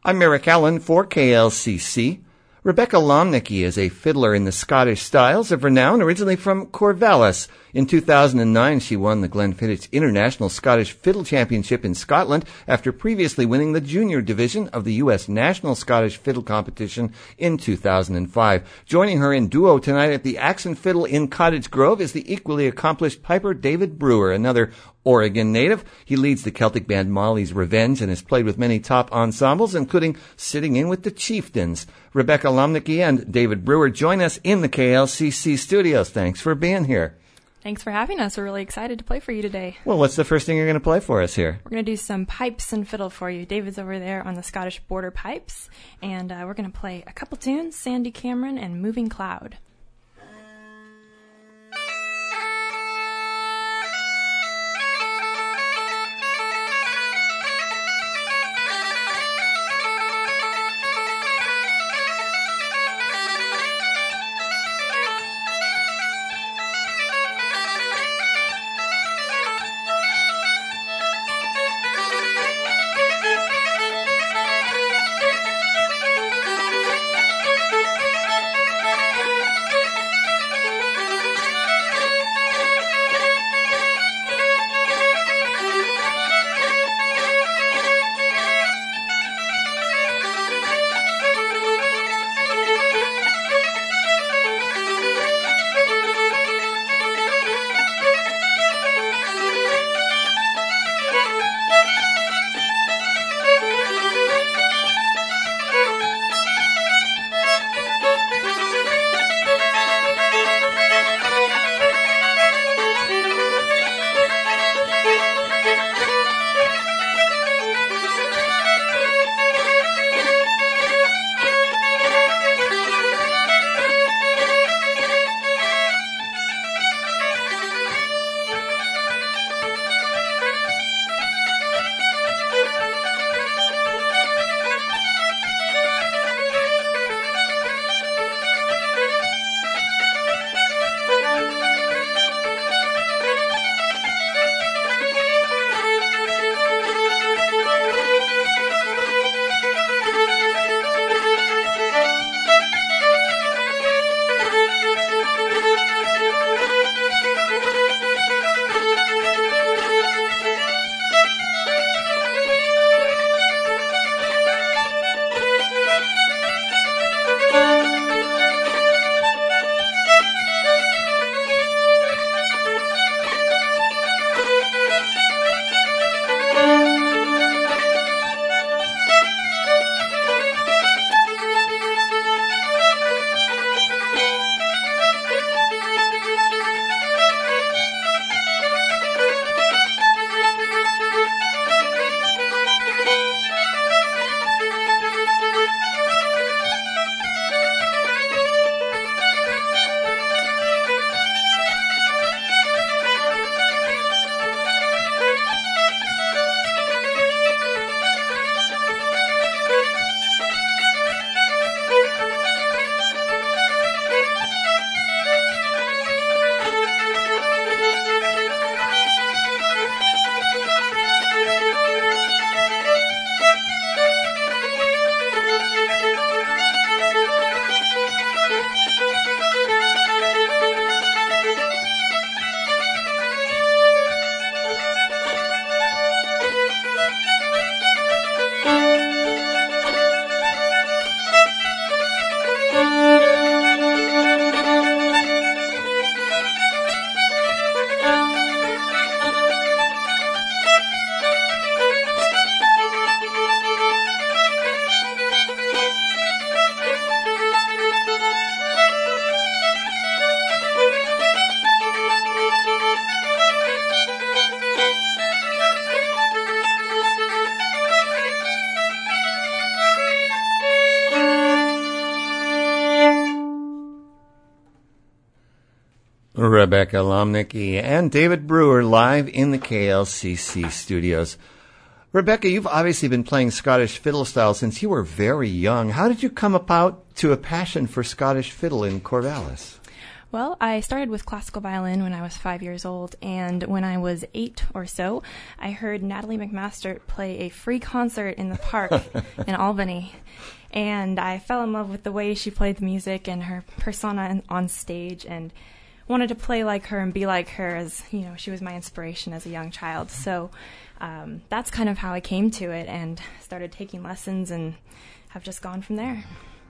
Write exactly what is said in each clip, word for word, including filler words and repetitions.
I'm Eric Allen for K L C C. Rebecca Lomnicki is a fiddler in the Scottish styles of renown, originally from Corvallis. In two thousand nine, she won the Glenfiddich International Scottish Fiddle Championship in Scotland after previously winning the junior division of the U S National Scottish Fiddle Competition in two thousand five. Joining her in duo tonight at the Axe and Fiddle in Cottage Grove is the equally accomplished piper David Brewer, another Oregon native. He leads the Celtic band Molly's Revenge and has played with many top ensembles, including Sitting In with the Chieftains. Rebecca Lomnicki and David Brewer join us in the K L C C studios. Thanks for being here. Thanks for having us. We're really excited to play for you today. Well, what's the first thing you're going to play for us here? We're going to do some pipes and fiddle for you. David's over there on the Scottish Border Pipes, and uh, we're going to play a couple tunes, Sandy Cameron and Moving Cloud. Rebecca Lomnicki and David Brewer live in the K L C C studios. Rebecca, you've obviously been playing Scottish fiddle style since you were very young. How did you come about to a passion for Scottish fiddle in Corvallis? Well, I started with classical violin when I was five years old, and when I was eight or so, I heard Natalie McMaster play a free concert in the park in Albany. And I fell in love with the way she played the music and her persona on stage, and wanted to play like her and be like her, as you know, she was my inspiration as a young child. So um, that's kind of how I came to it and started taking lessons and have just gone from there.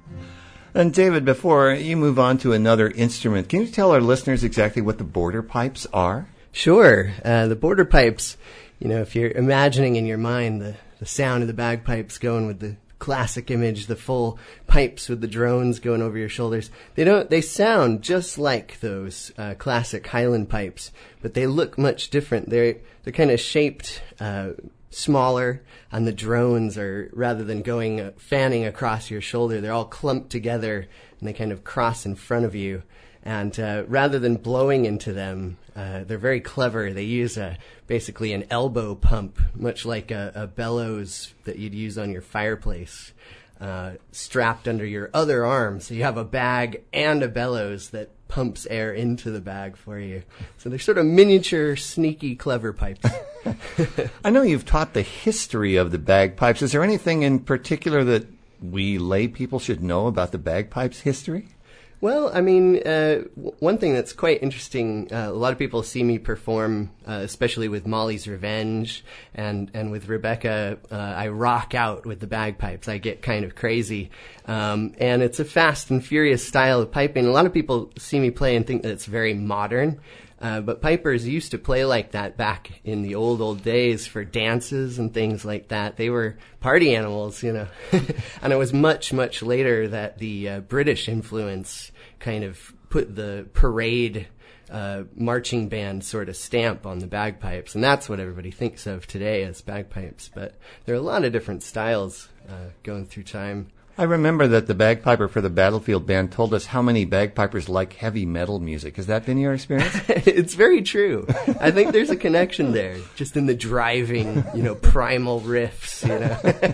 And David, before you move on to another instrument, can you tell our listeners exactly what the border pipes are? Sure. Uh, the border pipes, you know, if you're imagining in your mind the, the sound of the bagpipes going with the classic image, the full pipes with the drones going over your shoulders, they don't, they sound just like those uh, classic Highland pipes, but they look much different. They're, they're kind of shaped uh, smaller, and the drones are, rather than going, uh, fanning across your shoulder, they're all clumped together, and they kind of cross in front of you. And uh, rather than blowing into them, uh, they're very clever. They use a, basically an elbow pump, much like a, a bellows that you'd use on your fireplace, uh, strapped under your other arm. So you have a bag and a bellows that pumps air into the bag for you. So they're sort of miniature, sneaky, clever pipes. I know you've taught the history of the bagpipes. Is there anything in particular that we lay people should know about the bagpipes' history? Well, I mean, uh, w- one thing that's quite interesting, uh, a lot of people see me perform, uh, especially with Molly's Revenge, and, and with Rebecca, uh, I rock out with the bagpipes. I get kind of crazy. Um, and it's a fast and furious style of piping. A lot of people see me play and think that it's very modern. Uh, but pipers used to play like that back in the old, old days for dances and things like that. They were party animals, you know. And it was much, much later that the uh, British influence kind of put the parade uh, marching band sort of stamp on the bagpipes. And that's what everybody thinks of today as bagpipes. But there are a lot of different styles uh, going through time. I remember that the bagpiper for the Battlefield Band told us how many bagpipers like heavy metal music. Has that been your experience? It's very true. I think there's a connection there, just in the driving, you know, primal riffs, you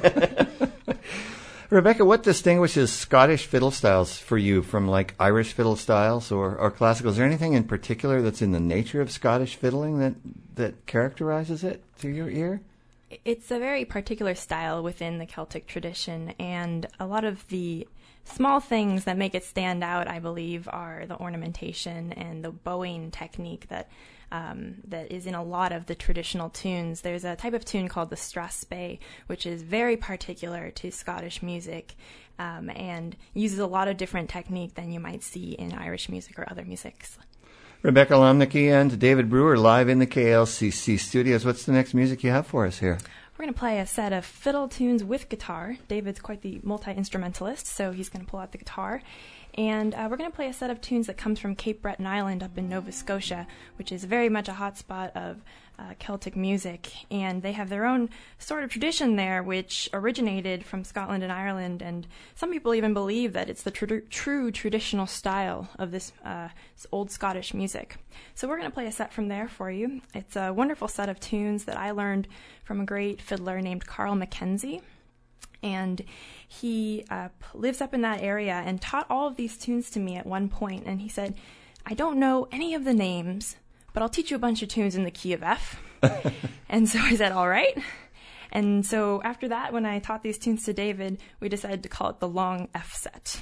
know. Rebecca, what distinguishes Scottish fiddle styles for you from like Irish fiddle styles or, or classical? Is there anything in particular that's in the nature of Scottish fiddling that, that characterizes it to your ear? It's a very particular style within the Celtic tradition, and a lot of the small things that make it stand out, I believe, are the ornamentation and the bowing technique that um, that is in a lot of the traditional tunes. There's a type of tune called the strathspey, which is very particular to Scottish music, um, and uses a lot of different technique than you might see in Irish music or other musics. Rebecca Lomnicki and David Brewer live in the K L C C studios. What's the next music you have for us here? We're going to play a set of fiddle tunes with guitar. David's quite the multi-instrumentalist, so he's going to pull out the guitar. And uh, we're going to play a set of tunes that comes from Cape Breton Island up in Nova Scotia, which is very much a hotspot of uh, Celtic music. And they have their own sort of tradition there, which originated from Scotland and Ireland. And some people even believe that it's the tr- true traditional style of this, uh, this old Scottish music. So we're going to play a set from there for you. It's a wonderful set of tunes that I learned from a great fiddler named Carl Mackenzie. And he uh, lives up in that area and taught all of these tunes to me at one point. And he said, I don't know any of the names, but I'll teach you a bunch of tunes in the key of F. And so I said, all right. And so after that, when I taught these tunes to David, we decided to call it the Long F set.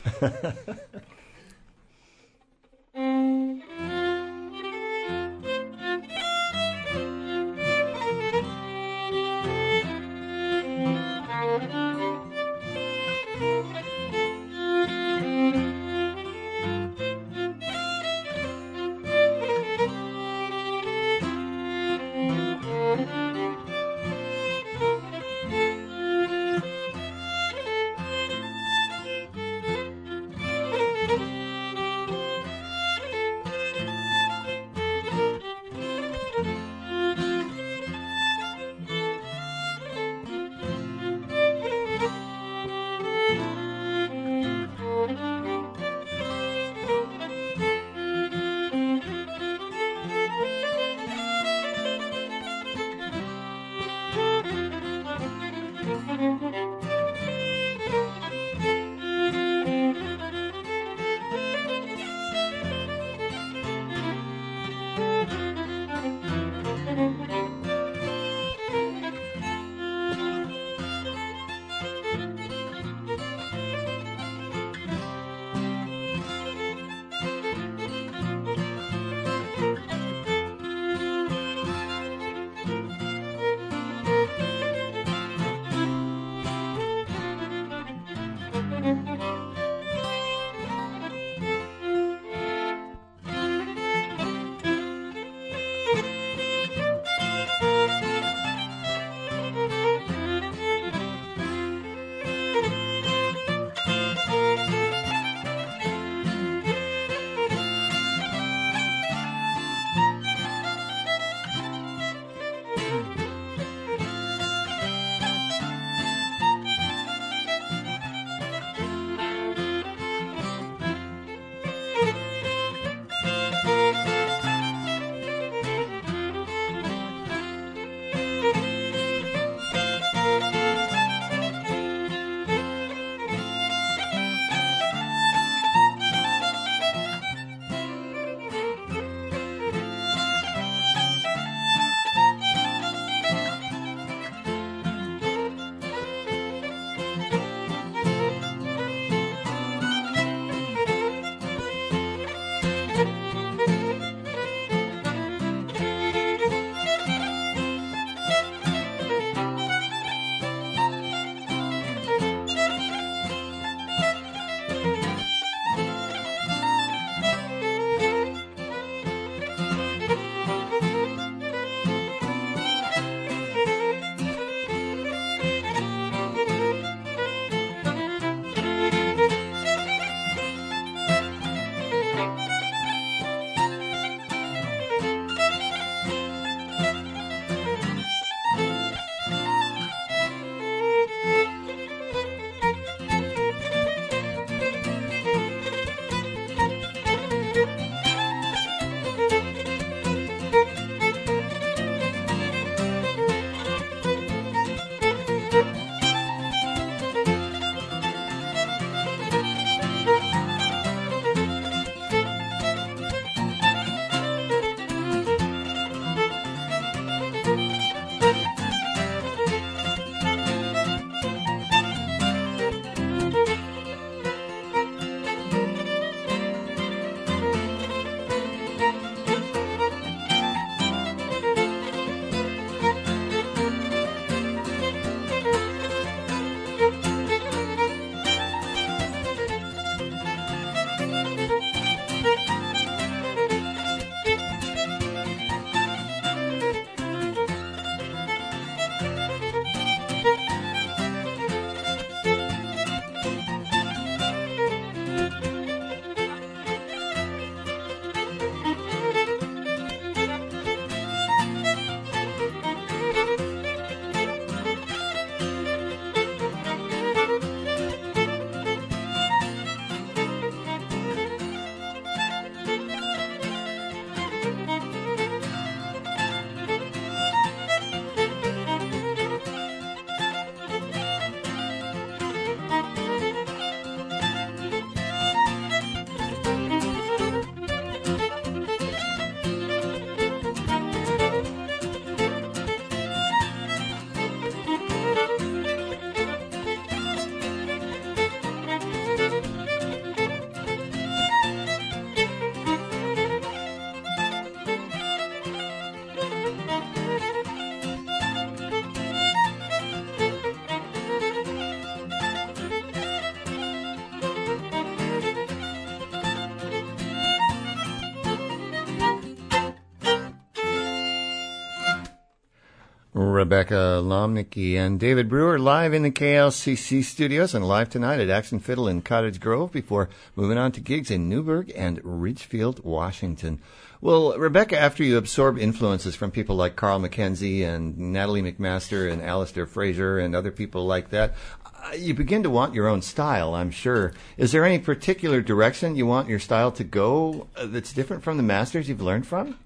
Rebecca Lomnicki and David Brewer live in the K L C C studios and live tonight at Axe and Fiddle in Cottage Grove before moving on to gigs in Newburgh and Ridgefield, Washington. Well, Rebecca, after you absorb influences from people like Carl McKenzie and Natalie McMaster and Alistair Fraser and other people like that, you begin to want your own style, I'm sure. Is there any particular direction you want your style to go that's different from the masters you've learned from?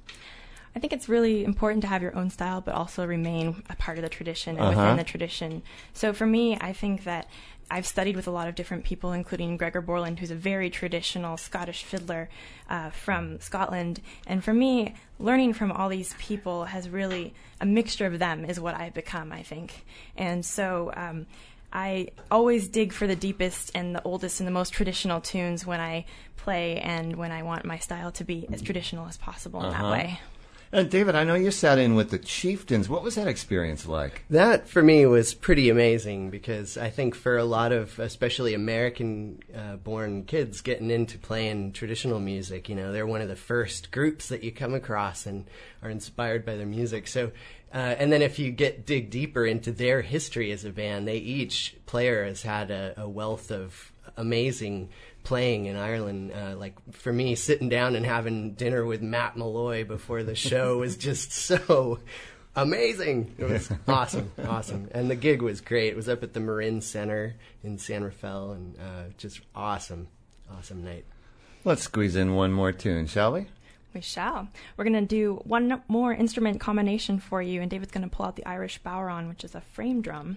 I think it's really important to have your own style, but also remain a part of the tradition and uh-huh. within the tradition. So for me, I think that I've studied with a lot of different people, including Gregor Borland, who's a very traditional Scottish fiddler uh, from Scotland. And for me, learning from all these people has really, a mixture of them is what I've become, I think. And so um, I always dig for the deepest and the oldest and the most traditional tunes when I play and when I want my style to be as traditional as possible in uh-huh. that way. And David, I know you sat in with the Chieftains. What was that experience like? That, for me, was pretty amazing because I think for a lot of, especially American-born uh, kids getting into playing traditional music, you know, they're one of the first groups that you come across and are inspired by their music. So, uh, and then if you get dig deeper into their history as a band, they each player has had a, a wealth of amazing playing in Ireland. Uh, like for me, sitting down and having dinner with Matt Malloy before the show was just so amazing. It was awesome, awesome. And the gig was great. It was up at the Marin Center in San Rafael, and uh, just awesome, awesome night. Let's squeeze in one more tune, shall we? We shall. We're going to do one more instrument combination for you, and David's going to pull out the Irish Bowron, which is a frame drum.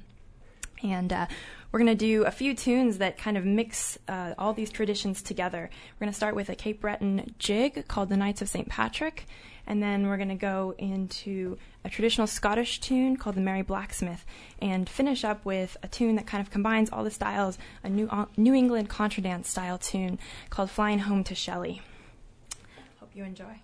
And uh, we're going to do a few tunes that kind of mix uh, all these traditions together. We're going to start with a Cape Breton jig called the Knights of Saint Patrick, and then we're going to go into a traditional Scottish tune called the Merry Blacksmith, and finish up with a tune that kind of combines all the styles, a New, uh, New England contradance style tune called Flying Home to Shelley. Hope you enjoy.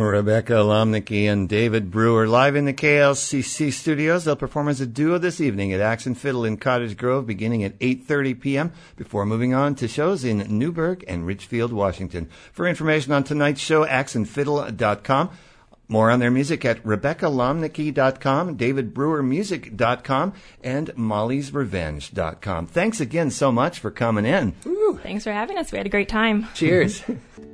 Rebecca Lomnicki and David Brewer live in the K L C C studios. They'll perform as a duo this evening at Axe and Fiddle in Cottage Grove beginning at eight thirty p.m. before moving on to shows in Newburgh and Ridgefield, Washington. For information on tonight's show, axe and fiddle dot com. More on their music at rebecca lomnicki dot com, david brewer music dot com, and mollys revenge dot com. Thanks again so much for coming in. Ooh. Thanks for having us. We had a great time. Cheers.